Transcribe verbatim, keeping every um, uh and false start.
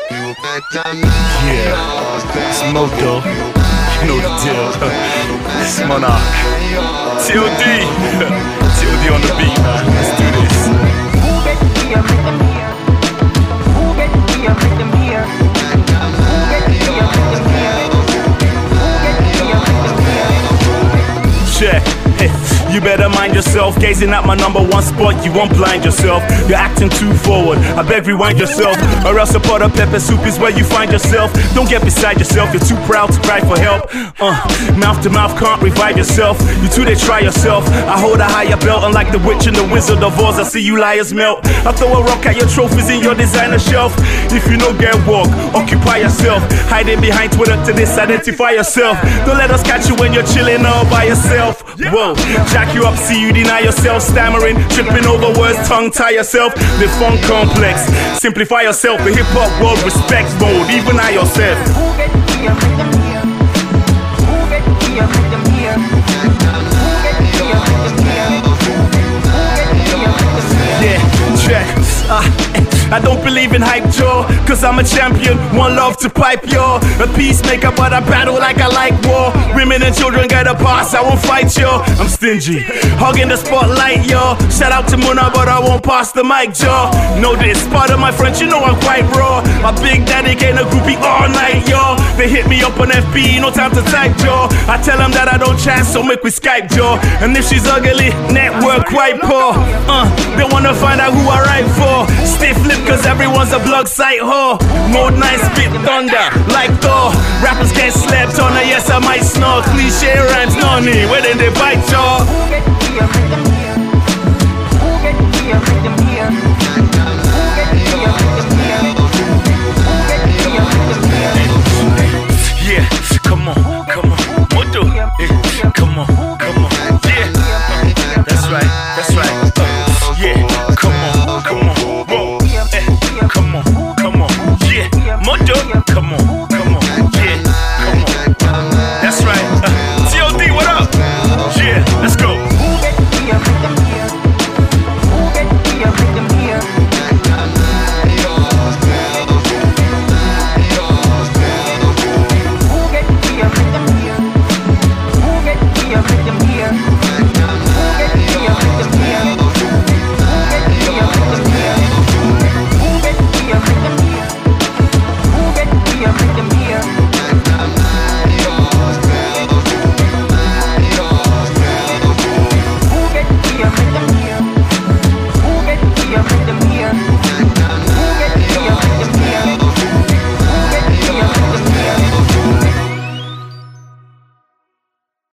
Yeah, it's Moto. You know the deal. It's Monarch. T O D. T O D on the beat, man. Let's do this. Who get here, make them here. Who get here, make them here. Who get here, make them here. Who get here, make them here. Check. You better mind yourself, gazing at my number one spot, you won't blind yourself. You're acting too forward, I beg rewind yourself. Or else a pot of pepper soup is where you find yourself. Don't get beside yourself, you're too proud to cry for help. uh, Mouth to mouth can't revive yourself. You two they try yourself. I hold a higher belt, unlike the witch and the wizard of Oz. I see you liars melt. I throw a rock at your trophies in your designer shelf. If you no get walk, occupy yourself. Hiding behind Twitter to disidentify yourself. Don't let us catch you when you're chilling all by yourself. Whoa, jack you up, see you deny yourself. Stammering, tripping over words, tongue tie yourself. The funk complex, simplify yourself. The hip hop world respects mode, even I yourself. Who get here, make them here. Who get here, make them here. Who get here, make them here. Who get here, make them here. Yeah, check. Uh, I don't believe in hype, Joe, cause I'm a champion, one love to pipe, yo. A peacemaker, but I battle like I like war. Women and children get a pass, I won't fight, yo. I'm stingy, hogging the spotlight, yo. Shout out to Muna, but I won't pass the mic, Joe. Know this, part of my friends, you know I'm quite raw. A big daddy getting a groupie all night, yo. They hit me up on F B, no time to type, Joe. I tell them that I don't chat, so make we Skype, Joe. And if she's ugly, network quite poor. Uh, they wanna find out who I write for. Stiff lip cause everyone's a blog site whore. Mode nine spit thunder like Thor. Rappers get slept on, yes I might snore. Cliche rhymes, no need, where did they bite y'all? Who get here, make them here. Who get here, make them here.